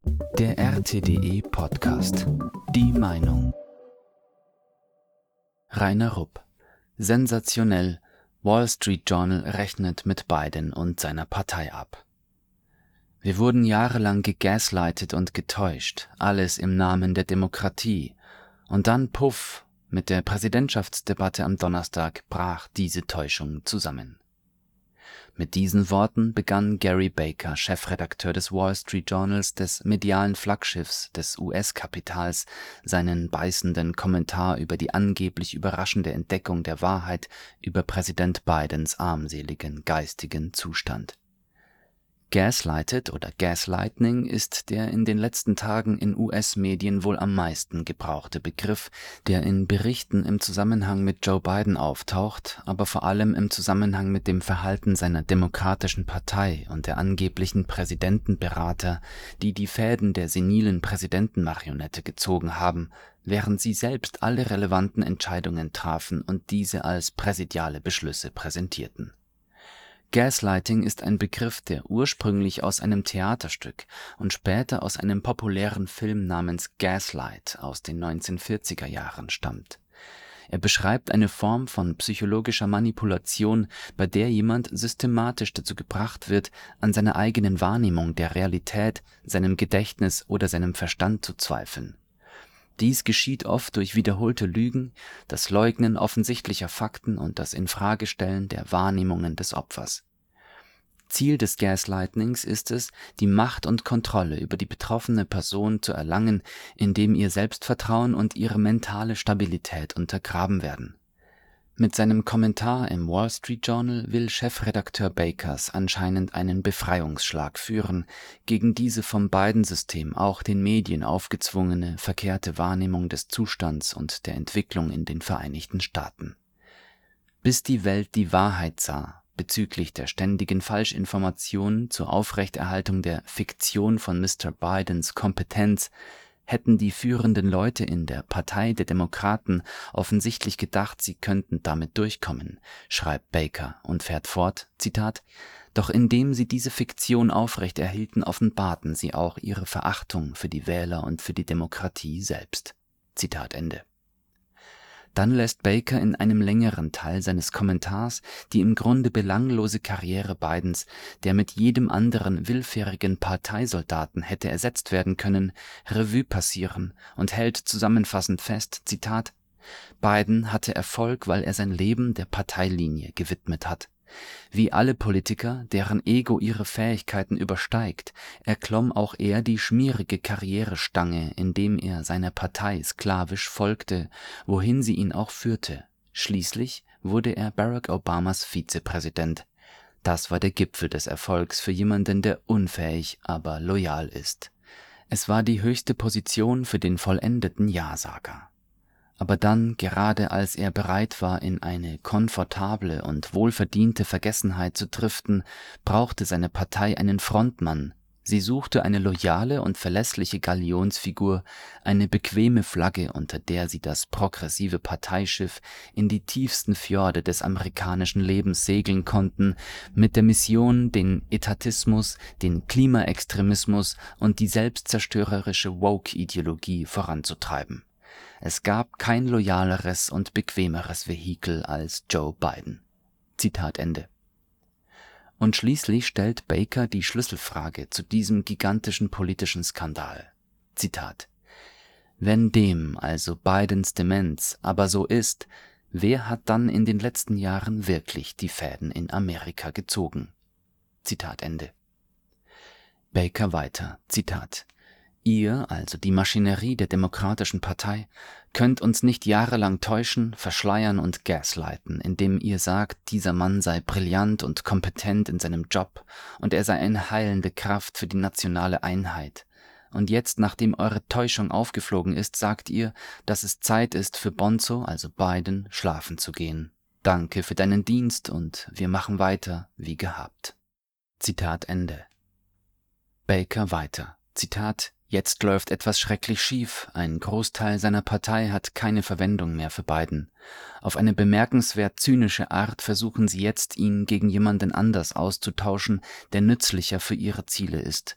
Der RTDE Podcast. Die Meinung. Rainer Rupp. Sensationell. Wall Street Journal rechnet mit Biden und seiner Partei ab. Wir wurden jahrelang gegaslightet und getäuscht, alles im Namen der Demokratie. Und dann, puff, mit der Präsidentschaftsdebatte am Donnerstag brach diese Täuschung zusammen. Mit diesen Worten begann Gary Baker, Chefredakteur des Wall Street Journals, des medialen Flaggschiffs des US-Kapitals, seinen beißenden Kommentar über die angeblich überraschende Entdeckung der Wahrheit über Präsident Bidens armseligen geistigen Zustand. Gaslighted oder Gaslightning ist der in den letzten Tagen in US-Medien wohl am meisten gebrauchte Begriff, der in Berichten im Zusammenhang mit Joe Biden auftaucht, aber vor allem im Zusammenhang mit dem Verhalten seiner Demokratischen Partei und der angeblichen Präsidentenberater, die die Fäden der senilen Präsidentenmarionette gezogen haben, während sie selbst alle relevanten Entscheidungen trafen und diese als präsidiale Beschlüsse präsentierten. Gaslighting ist ein Begriff, der ursprünglich aus einem Theaterstück und später aus einem populären Film namens Gaslight aus den 1940er Jahren stammt. Er beschreibt eine Form von psychologischer Manipulation, bei der jemand systematisch dazu gebracht wird, an seiner eigenen Wahrnehmung der Realität, seinem Gedächtnis oder seinem Verstand zu zweifeln. Dies geschieht oft durch wiederholte Lügen, das Leugnen offensichtlicher Fakten und das Infragestellen der Wahrnehmungen des Opfers. Ziel des Gaslightnings ist es, die Macht und Kontrolle über die betroffene Person zu erlangen, indem ihr Selbstvertrauen und ihre mentale Stabilität untergraben werden. Mit seinem Kommentar im Wall Street Journal will Chefredakteur Bakers anscheinend einen Befreiungsschlag führen gegen diese vom Biden-System auch den Medien aufgezwungene verkehrte Wahrnehmung des Zustands und der Entwicklung in den Vereinigten Staaten. Bis die Welt die Wahrheit sah bezüglich der ständigen Falschinformationen zur Aufrechterhaltung der Fiktion von Mr. Bidens Kompetenz, hätten die führenden Leute in der Partei der Demokraten offensichtlich gedacht, sie könnten damit durchkommen, schreibt Baker und fährt fort, Zitat, doch indem sie diese Fiktion aufrechterhielten, offenbarten sie auch ihre Verachtung für die Wähler und für die Demokratie selbst. Zitat Ende. Dann lässt Baker in einem längeren Teil seines Kommentars die im Grunde belanglose Karriere Bidens, der mit jedem anderen willfährigen Parteisoldaten hätte ersetzt werden können, Revue passieren und hält zusammenfassend fest, Zitat, Biden hatte Erfolg, weil er sein Leben der Parteilinie gewidmet hat. Wie alle Politiker, deren Ego ihre Fähigkeiten übersteigt, erklomm auch er die schmierige Karrierestange, indem er seiner Partei sklavisch folgte, wohin sie ihn auch führte. Schließlich wurde er Barack Obamas Vizepräsident. Das war der Gipfel des Erfolgs für jemanden, der unfähig, aber loyal ist. Es war die höchste Position für den vollendeten Ja-Sager. Aber dann, gerade als er bereit war, in eine komfortable und wohlverdiente Vergessenheit zu driften, brauchte seine Partei einen Frontmann. Sie suchte eine loyale und verlässliche Galionsfigur, eine bequeme Flagge, unter der sie das progressive Parteischiff in die tiefsten Fjorde des amerikanischen Lebens segeln konnten, mit der Mission, den Etatismus, den Klimaextremismus und die selbstzerstörerische Woke-Ideologie voranzutreiben. Es gab kein loyaleres und bequemeres Vehikel als Joe Biden. Zitat Ende. Und schließlich stellt Baker die Schlüsselfrage zu diesem gigantischen politischen Skandal. Zitat: Wenn dem, also Bidens Demenz, aber so ist, wer hat dann in den letzten Jahren wirklich die Fäden in Amerika gezogen? Zitat Ende. Baker weiter, Zitat: Ihr, also die Maschinerie der Demokratischen Partei, könnt uns nicht jahrelang täuschen, verschleiern und gaslighten, indem ihr sagt, dieser Mann sei brillant und kompetent in seinem Job und er sei eine heilende Kraft für die nationale Einheit. Und jetzt, nachdem eure Täuschung aufgeflogen ist, sagt ihr, dass es Zeit ist für Bonzo, also Biden, schlafen zu gehen. Danke für deinen Dienst und wir machen weiter wie gehabt. Zitat Ende. Baker weiter, Zitat: Jetzt läuft etwas schrecklich schief. Ein Großteil seiner Partei hat keine Verwendung mehr für Biden. Auf eine bemerkenswert zynische Art versuchen sie jetzt, ihn gegen jemanden anders auszutauschen, der nützlicher für ihre Ziele ist.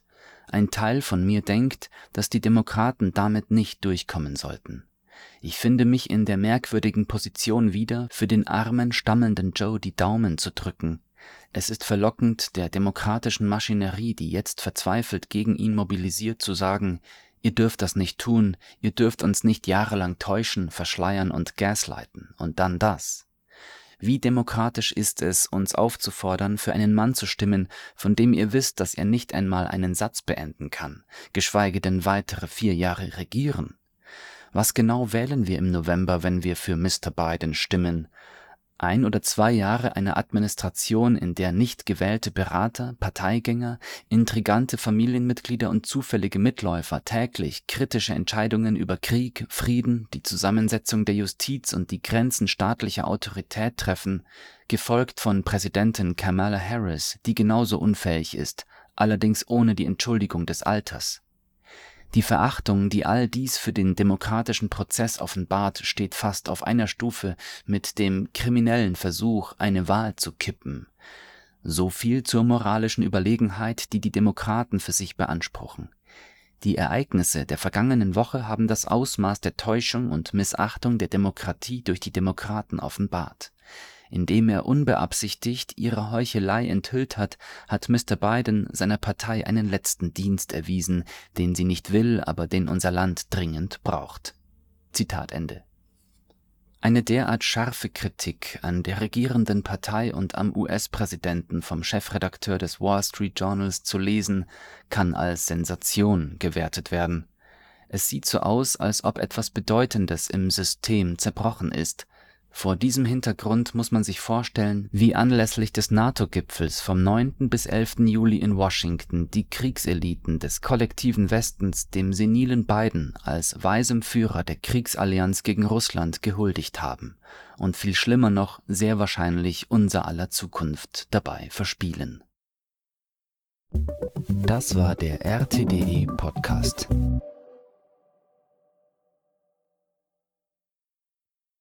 Ein Teil von mir denkt, dass die Demokraten damit nicht durchkommen sollten. Ich finde mich in der merkwürdigen Position wieder, für den armen, stammelnden Joe die Daumen zu drücken. Es ist verlockend, der demokratischen Maschinerie, die jetzt verzweifelt gegen ihn mobilisiert, zu sagen: Ihr dürft das nicht tun, ihr dürft uns nicht jahrelang täuschen, verschleiern und gaslighten. Und dann das. Wie demokratisch ist es, uns aufzufordern, für einen Mann zu stimmen, von dem ihr wisst, dass er nicht einmal einen Satz beenden kann, geschweige denn weitere 4 Jahre regieren? Was genau wählen wir im November, wenn wir für Mr. Biden stimmen? 1 oder 2 Jahre einer Administration, in der nicht gewählte Berater, Parteigänger, intrigante Familienmitglieder und zufällige Mitläufer täglich kritische Entscheidungen über Krieg, Frieden, die Zusammensetzung der Justiz und die Grenzen staatlicher Autorität treffen, gefolgt von Präsidentin Kamala Harris, die genauso unfähig ist, allerdings ohne die Entschuldigung des Alters. Die Verachtung, die all dies für den demokratischen Prozess offenbart, steht fast auf einer Stufe mit dem kriminellen Versuch, eine Wahl zu kippen. So viel zur moralischen Überlegenheit, die die Demokraten für sich beanspruchen. Die Ereignisse der vergangenen Woche haben das Ausmaß der Täuschung und Missachtung der Demokratie durch die Demokraten offenbart. Indem er unbeabsichtigt ihre Heuchelei enthüllt hat, hat Mr. Biden seiner Partei einen letzten Dienst erwiesen, den sie nicht will, aber den unser Land dringend braucht. Zitat Ende. Eine derart scharfe Kritik an der regierenden Partei und am US-Präsidenten vom Chefredakteur des Wall Street Journals zu lesen, kann als Sensation gewertet werden. Es sieht so aus, als ob etwas Bedeutendes im System zerbrochen ist. Vor diesem Hintergrund muss man sich vorstellen, wie anlässlich des NATO-Gipfels vom 9. bis 11. Juli in Washington die Kriegseliten des kollektiven Westens dem senilen Biden als weisem Führer der Kriegsallianz gegen Russland gehuldigt haben und viel schlimmer noch, sehr wahrscheinlich unser aller Zukunft dabei verspielen. Das war der RTDE Podcast.